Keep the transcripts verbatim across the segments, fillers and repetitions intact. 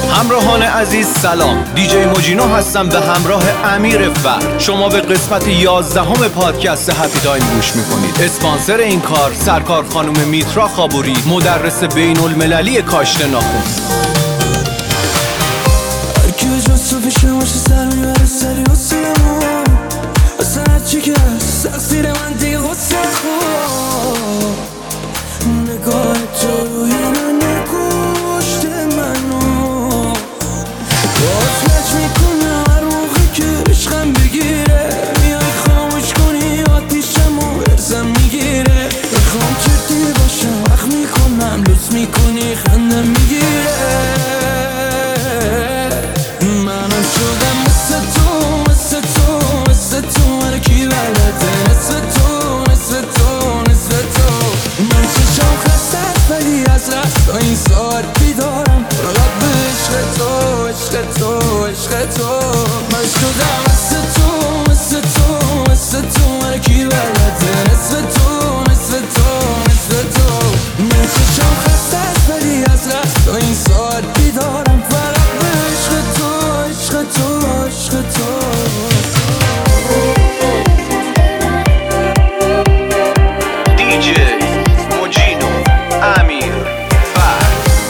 همراهان عزیز سلام، دیجی موجینو هستم به همراه امیر فر. شما به قسمت یازدهم پادکست هپی تایم گوش میکنید. اسپانسر این کار سرکار خانم میترا خابوری، مدرس بین المللی کاشت ناخن. هرکی به جاست و پیشه باشه سر میبره سری و سیمون اصلا هرچی که هست تقصیر من دیگه غصه خود نگاه تو روی من نکشت منو باز مچ میکنم هر موقع که عشقم بگیره میای خاموش کنی آتیشم و برزم میگیره میخوام جدی باشم وقت میکنم لطف میکنی خندم میگیره منم شدم مثل تو مثل تو مثل تو هرکی بلده مثل تو مثل تو مثل تو من چشم خسته است ولی از رست این ساعت بیدارم فقط به عشق تو عشق تو عشق تو من شدم مثل تو مثل تو مثل تو هرکی بلده مثل تو مثل تو مثل تو من چشم خسته است ولی از رست این ساعت بیدارم فقط به عشق تو عشق تو عشق تو دیجی موجینو امیر فر.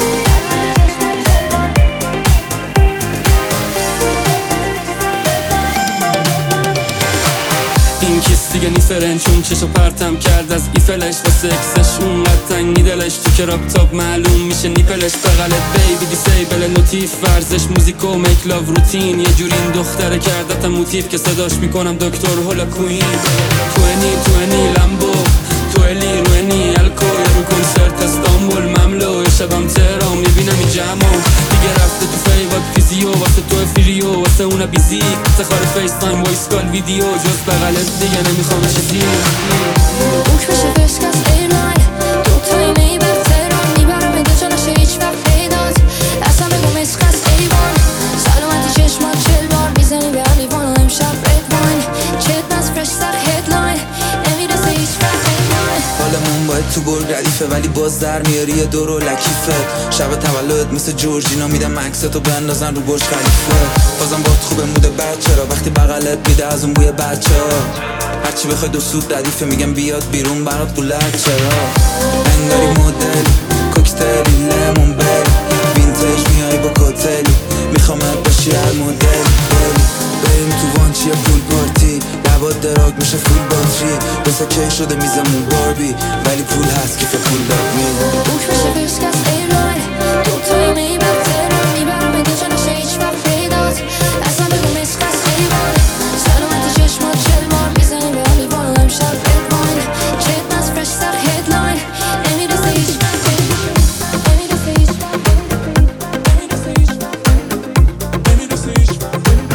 این کس دیگه نیفرن چون چشو پرتم کرد از ایفلش و سکسش اونقدر تنگی دلش تو که رابطاب معلوم میشه نیپلش بغلت بیبی دیسیبل نوتیف ورزش موزیک و میک لاو روتین یه جوری این دختره کردتم موتیف که صداش میکنم دکتر هولا کوین توینی توینی لمبو تویلی روینی الکو رو کنسرت استانبول مملو یه شبم تهران میبینم این جمع دیگه رفته تو فیوات فیزیو واسه تو فریو واسه اونا بیزی سخار فیس تایم وایس کال ویدیو جز بغلت دیگه نمیخوام چیزی بوک بشه فشکست ایرلاین دو تایی میبر تهران میبرم اینجا جا نشه هیچ وقت پیدات اصلا بگم عشق است ایوان سلامتی چشمات چل بار میزنی به لیوان و امشب رد واین چت نز فرش سر هدلاین نمیرسه هیچ وقت هدلاین حالمون باید تو برگ ردیفه ولی باز در میاری یه دور و لکیفه شب تولد مثل جورجینا میدم عکستو بندازن رو برج خلیفه بازم باید خوبه موده بد چرا وقتی بغلت میده از اون بوی بچه ها هرچی بخوای دو سود ردیفه میگم بیاد بیرون برات بولد چرا انگاری مدل کوکتلی لیمون بری وینتج میای با کتلی میخوامت باشی هر مدل بریم تو وانچی پول پارتی لبات دراگ میشه فول باتری بسه که شده میزمون باربی ولی پول هست که پول داد میده بوک بشه فشکست ایرلاین دو تایی میبر تهران میبرم اینجا جا نشه هیچ وقت پیدات اصلا بگم عشق است ایوان سلامتی چشمات چل بار میزنی به لیوان و امشب رد واین چت نز فرش سر هدلاین نمیرسه هیچ وقت نمیرسه هیچ وقت نمیرسه هیچ وقت نمیرسه هیچ وقت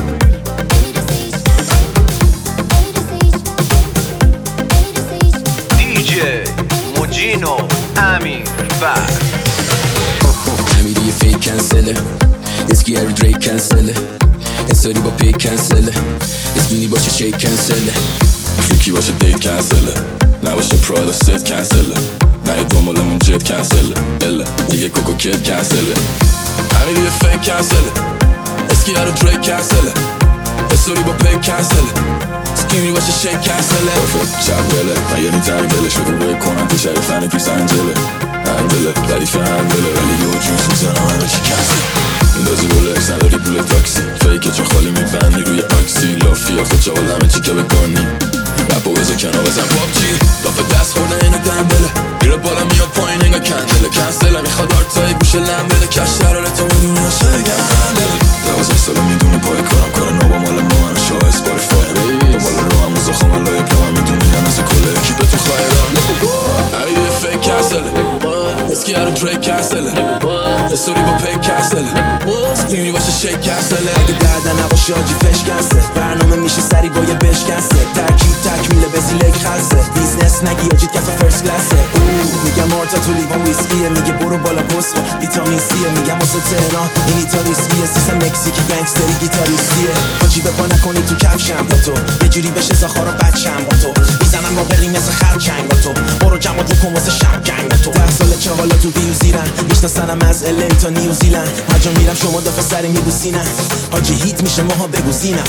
دیجی موجینو امیر فر. امیری یه فیک کنسله اسکی هر دریک کنسله انساری با پیک کنسله اسمینی باشه شیک کنسله فیکی باشه دیت کنسله نباشه پرادا ست کنسله نه یه دومالمون جت کنسله بله دیگه کوکو کت کنسله امیری یه فیک کنسله اسکی هر دریک کنسله انساری با پیک کنسله اسکیمی باشه شیک کنسله شب بله من یعنی تر بله شده باید کنم تو شریف فنی پیس انجله هندله دریف هندله ولی یه جوز میزنم همه چی کنسل اندازی رولکس نداری پول تاکسی فیکه چه خالی میبندی روی آکسی لافیا خود چاول همه چی که بکنی رپو بزا کنار بزن پاپچی لافه دست خورده اینو دنبله میره بالا میاد پایین انگا کندله کنسله میخواد آرتای گوشه لمبله کش شراره تا میدونی هاشه بگم خندله دوازه ساله میدونه پای کارم کار نابا مال ما من شاه اسپاریفای دنبال رو هم موزا خواهم لایه پا هم میدونی هم از کله اکیپ تو خواهران همیده فیک کنسله اسکی هر دریک کنسله استوری با پیک کنسله سکیمی باشه شیک کنسله اگه دردن نباشه آجی فش کنسه برنامه میشه سری با یه بشکنسه ترکیب تکمیله بزیلک خزه بیزنس نگی آجید کف فرست کلاسه میگم آرتا تو لیوان ویسکیه میگه برو بالا پست ویتامین سیه میگم واسه تهران این ایتالیسکیه سیستم مکزیکی گنگستری گیتاریستیه آجی بپا نکنی تو کفشم با تو یه جوری بشه زخارا بچم با تو میزنم با بقی مثل خرچنگ با تو برو جمعات بکن واسه شب جنگ با تو ده ساله چه حالا تو ویو زیرن میشناسنم از ال تا نیوزیلند، هر جا میرم شما دفعه سر میبوسینم، حاجی هیت میشه ماها بگوزینم.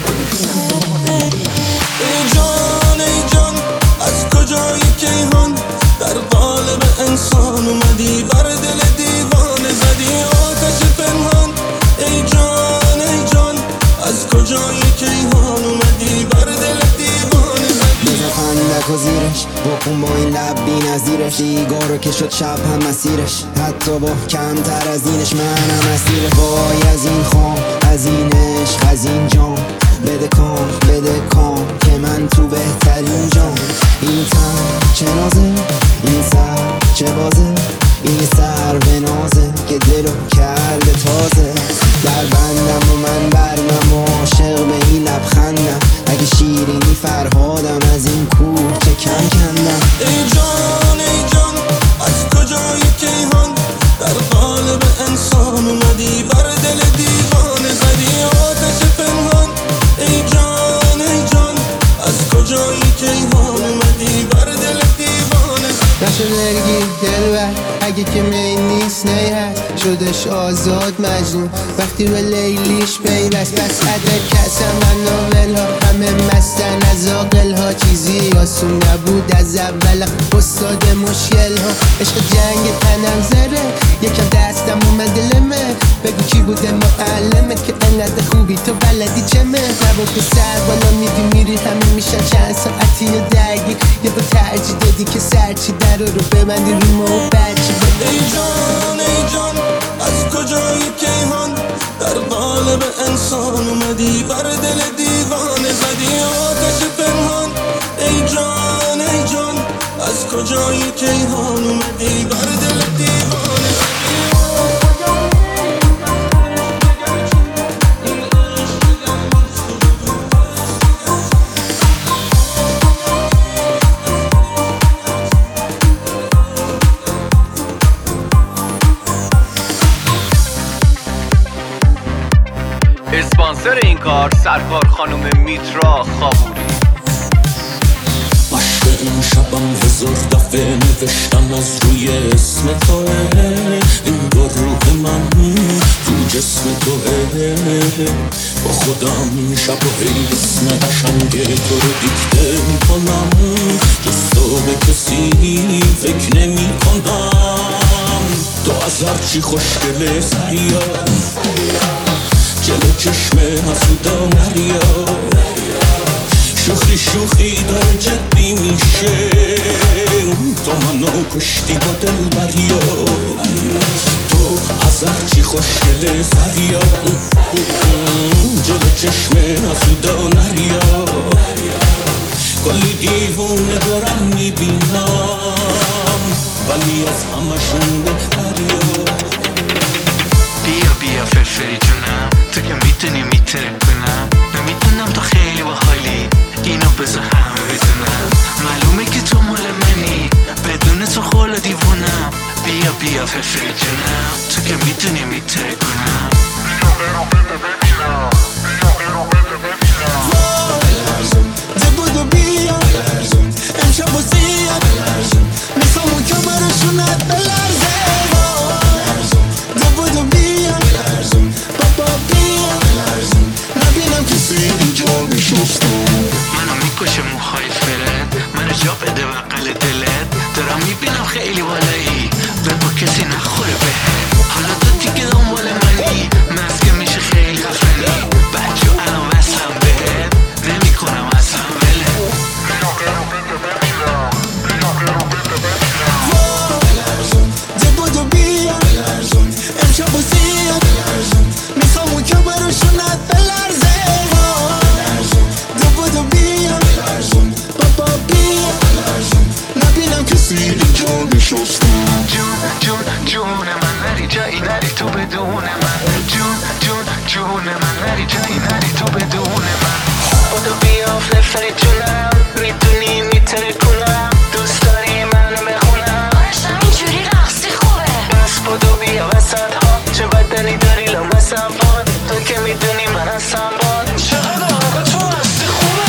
ای جان ای جان از کجای کیهان در قالب انسان اومدی، بر دل دیوانه زدی آتش پنهان. ای جان ای جان از کجای کیهان اومدی، بر دل دیوانه زدی. بزن خندک و زیرش بکن با این لب بی نظیرش، دیگارو که شد شب هم مسیرش، حتی با کمتر از اینش منم اسیرش. وای از این خام، از این عشق، از این جام، بده کام بده کام که من تو بهترین جام. این تن چه نازه، این سر چه بازه، این سر به نازه که دل و کرده تازه. در بندم و من برمم و عاشق به این لبخندم، اگه شیرینی فرهادم از این کوه چه کم کندم. ای جان ای جان از کجای کیهان در قالب انسان اومدی، بر دل دیوانه زدی آتش پنهان. ای جان ای جان از کجای کیهان اومدی، بر دل دیوانه زدی. نشدرگی دلبر اگه که می نیست نی هست، شدش آزاد مجنون وقتی به لیلیش پیوست. پس عدد کسم من ناول ها همه مستن از آقل ها، چیزی آسون نبود از اول استاد مشکل ها. عشق جنگ تنم زره یکم دستم اومد لمه، بگو کی بوده معلمت که انقدر خوبی تو بلدی چمه. نبا که سر بالا میدی میری همه میشن چند ساعتی و درگیر، یا با ترجیح دادی که سرچی در رو ببندی رو ما و بچی. ای جان ای جان از کجای کیهان در قالب انسان اومدی، بر دل دیوانه زدی آتش پنهان. ای جان ای جان از کجای کیهان اومدی، بر دل دیوانه زدی. اسپانسر این کار سرکار خانم میترا خابوری. عشق این شبم هزار دفعه نوشتم از روی اسم توه، این با روح من تو جسم توه. با خودم شب و هی اسم قشنگ تو رو دیکته میکنم، جز تو به کسی فکر نمی کنم. تو از هرچی خوشگله سریا، جلو چشم حسودا نریا، شوخی شوخی داره جدی میشه، تو منو کشتی با دل بریا. تو از هرچی خوشگله سریا، جلو چشم حسودا نریا، کلی دیوونه دارم میبینم ولی از همشون بهتریا. بیا بیا فرفری جونم، تو که میتونی میتره کنم، نمیدونم تو خیلی باحالی اینو بذار همه بدونم. معلومه که تو مال منی، بدون تو خول دیوونم. بیا بیا فرفری جونم، تو که میتونی میتره کنم. بیا برو بده ببینم، بیا برو بده ببینم. ده بودو بیا امشب و زیاد میخوام اون کمرشونت بلرزه. ده بودو بیا بابا بیا نبینم کسی اینجا بشستم. منو میکشه موهای فرد، منو جا بده بقل دلت. دارم میبینم خیلی بالایی، به با کسی نخوره بهت. حالا تو دیگه دنبال منی، مسکه میشه خیلی خفنی. بچه الان وصلم بهت، نمی کنم اصلا بله. بیا برو بده ببینم، بیا برو بده ببینم. ده بودو بیا امشب و زیاد میخوام اون کمرشونت بلرزه. ده بودو بیا بابا بیا نبینم کسی اینجا بشستم. جون جون جون من نری جایی نری تو بدون من. جون جون جون من نری جایی نری تو بدون من. بودو بیا فرفری جونم، میتونی میتره کنم. دوست داری منو بخونم، عشقم اینجوری رقصی خوبه. بس بودو بیا وسط ها، چه بدنی داری لامسم باد. تو که میدونی من هستم باد. چقدر آقا تو هستی خوبه.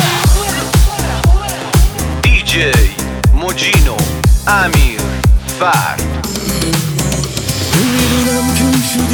دی جی موجینو امیر فرد. میدونم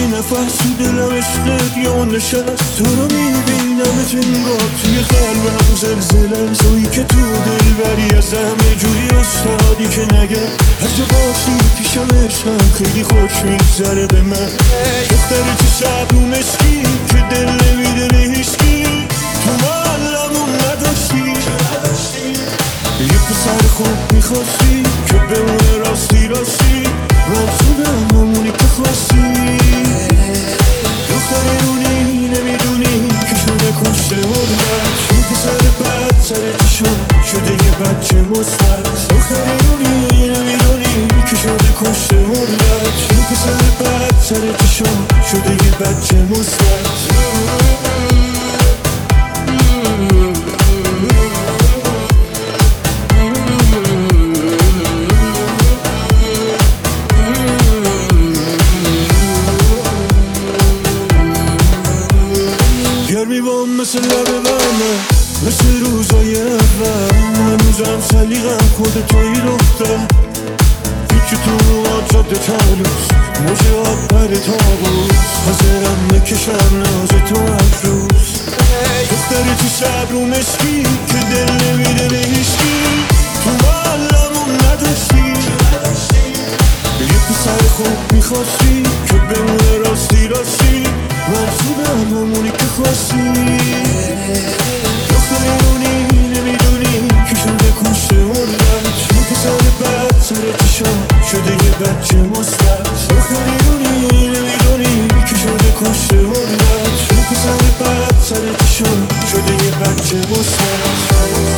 یه نفر تو دلم عشقت یا نشست، تو رو میبینم انگار توی قلبم زلزله، تویی که تو دل بری از همه جوری استادی که نگه هر جا باشی پیشم عشقم خیلی خوش میگذره به من. دختری تو شب رو مسکی که دل نمیده به هیچکی، تو معلمون نداشتی یه پسر خوب میخواستی که بمونه راستی راستی، من شدم همونی که خواستی. دختر رونی نمیدونی که شده کشته مردد، چون پسر بد سر چشم شده یه بچه مثبت. دختر رونی نمیدونی که شده کشته مردد، چون پسر بد سر چشم شده یه بچه مثبت. گرمی بام مثل لب بمه، مثل روزای اول، هنوزم سلیقم خود توی دختر. پیچ تو مواد جاده تالوس، موجه آب بر تابوس، حاضرم بکشم ناز تو هر روز. دختری تو شب رو مسکی که دل نمیده به هیچکی، تو معلمون نداشتی یه پسر خوب میخواستی که بمونه راستی راستی، من شدم همونی که خواستی. دختر رونی نمیدونی که شده کشته مردد، چون پسر بد سر چشم شده یه بچه مثبت. دختر رونی نمیدونی که شده کشته مردد، چون پسر بد سر چشم شده یه بچه مثبت.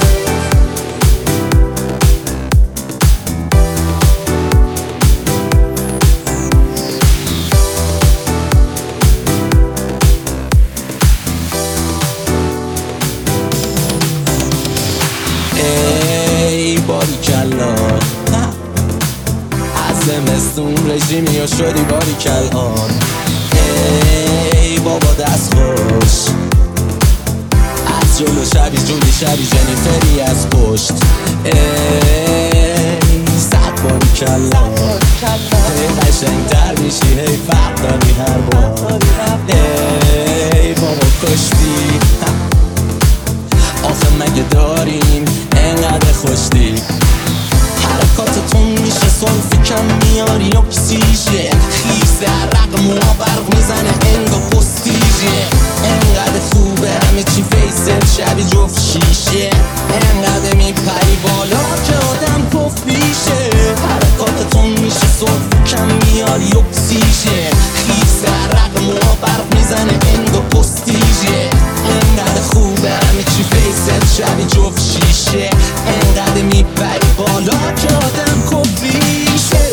زمستون رژیمی و شدی باری کلان. ای بابا دست خوش از جلو شبی جولی شبی جنیفری از پشت. ای صد باری کلان، ای قشنگ تر میشی هی فرق داری هر بار. ای بابا کشتی آخه مگه داریم انقدر خوشتی، حرکاتتون میشه سلفی کم میاری اکسیژن، خیز عرق موها برق میزنه انگا پستیژه. انقدر خوبه همه چی فیست شبی جفت شیشه، انقدر میپری بالا که آدم پف بیشه. حرکاتتون میشه سلفی کم میاری اکسیژن، خیز عرق موها برق میزنه انگا پستیژه. انقدر خوبه همه چی فیست شبی جفت شیشه، انقدر میپری بالا که آدم کفیشه.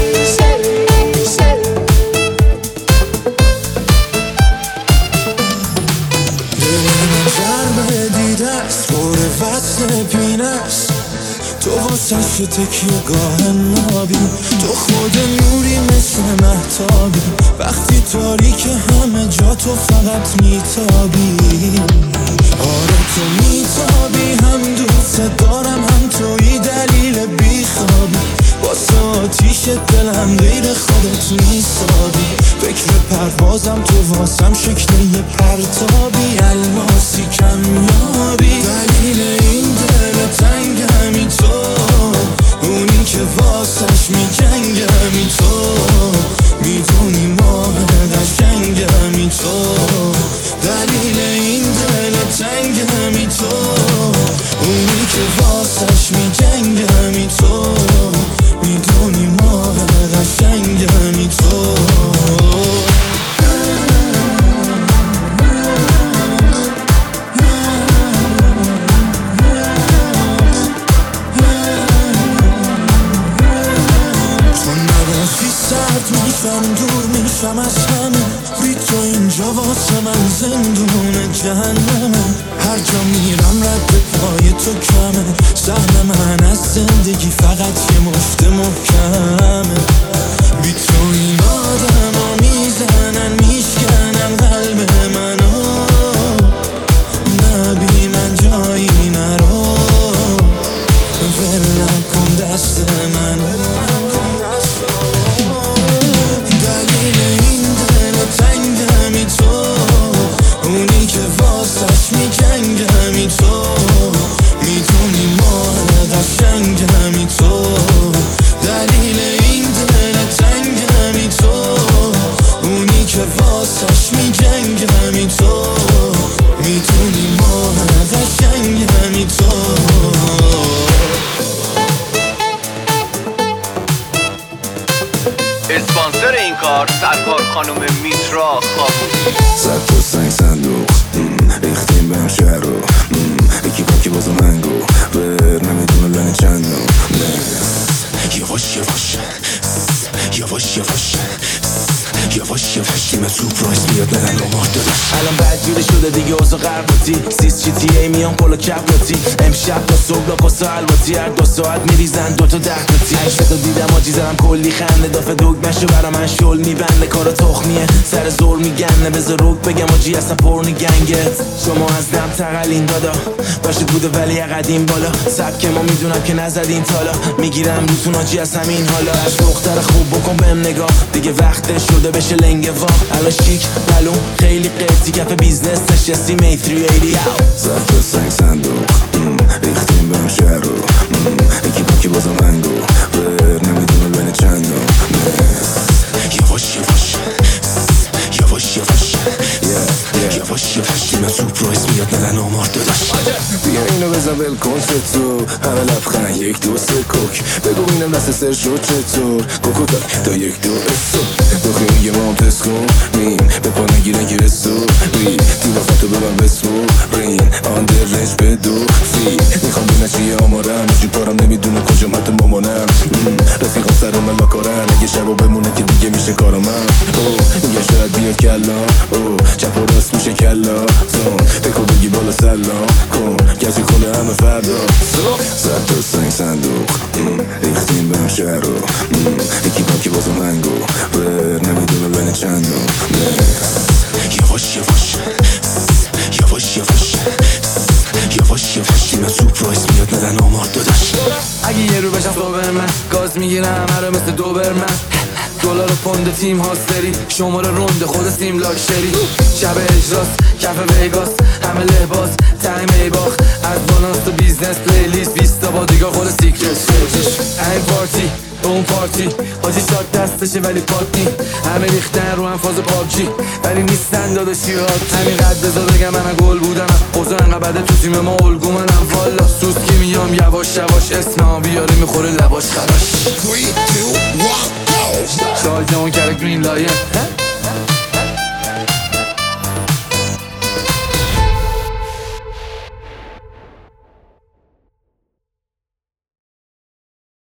دلم جرم دیده است پر وصل پینه است، تو واسه شو تکیه گاه نابی، تو خود نوری مثل مهتابی، وقتی تاریک همه جا تو فقط میتابی. آره تو میتابی، هم دوست دارم هم توی دلیل بیخوابی، واسه آتیش دلم غیر خودت میسابی. فکر پروازم تو واسم شکل یه پرتابی، الماسی کمیابی. دلیل این دل تنگ همی تو، اونی که واسش میجنگ همی تو، میدونی ما قشنگ همی تو. دلیل این دل تنگ همی تو، اونی که واسش میجنگ همی تو، میدونی ما قشنگ همی تو. میشم دور میشم از همه، بی تو اینجا واسه من زندون جهنمه. هر جا میرم رد پای تو کمه، سهم من از زندگی فقط یه مفت محکمه. بی تو این آدم ها میزنن میشکنن قلب منو، نبی من جایی نرو، ول نکن دست منو. دلیل این دل اسپانسر این کار سرکار خانم میترا خابوری. سر تو سنگ صندوق ریختیم بهم شهر رو یکی پاکی بازو منگو بر نمیدونه لنه چند رو یواش یواش یواش یواش یواش یواش تیم تو پرایس میاد نرن رو مرد داداش. الان بدجوری شده دیگه اوزا قرباتی سیس چی تی ای میان پولو کبلاتی امشب تا صبح دا پاسا الواتی هر دو ساعت میریزن دوتا ده تاتی عکستو دیدم آجی زدم کلی خنده دافه دوگمشو برا من شل میبنده کارا تخمیه سر زور میگنه بذار روک بگم آجی اصلا پرنی گنگت شما از دم تقلین دادا باشید بوده ولی قدیم بالا سبک ما میدونم که نزدین تالا میگیرم روتون آجی از همین حالا از دختر خوب بکن بهم نگاه دیگه وقت شده بشه لنگه وا الان شیک بلون خیلی قیفتی کف بیزنس نشستی می سه هشتصد زد تو سنگ صندوق ریختیم بهم شهر رو یکی پاکی بازا منگو بر نمیدونه بین چند رو یواش یواش یواش یواش یواش یواش تیم تو پرایس میاد نرن آمار داداش. بیا اینو بزن بل کن تو همه لبخند یک دو سه کوک بگو اینم دست سر شد چطور کوکو تا یک دو اسو دو خیلی یه مام تست کن مین به پا نگیرن که رسو ری تو وقتو ببن بسمو رین آن در رنج به دو فی میخوام بینه چیه آمارم نجی پارم نمیدونه کجا مت مامانم رفیقم سر من لاکارن اگه شبا بمونه که دیگه میشه کارم من میگه شاید بیاد کلا چپ و راست میشه کلا زون بکو بگی بالا سلام کن گزی کنه همه فردا زد تو سنگ صندوق ریختیم بهم شهر رو یکی پاکی بازو منگو بر نمیدونه بین چند رو یواش یواش یواش یواش یواش یواش تیم تو پرایس میاد ندن آمار داداش. اگه یه رو بشم صابر من گاز میگیرم هره مثل دوبرمن دلار پوند تیم هاستری شماره رونده خود سیم لاکشری شب اجراست کف ویگاس همه لباس تایم ای باخت از بالانس تو بیزنس پلیلیست بیستا با دیگه خود سیکرت شیرش این پارتی اون پارتی حاجی شاد دستشه ولی پاتی همه ریختن رو هم فاز پابجی ولی نیستن داداشی هات همین قد بذار بگم من گل بودم اوضاع انقدر بده تو تیم ما الگو منم والا سوسکی میام یواش یواش اسمم بیاره میخوره لباش خراش شاید اون کره گرین لاین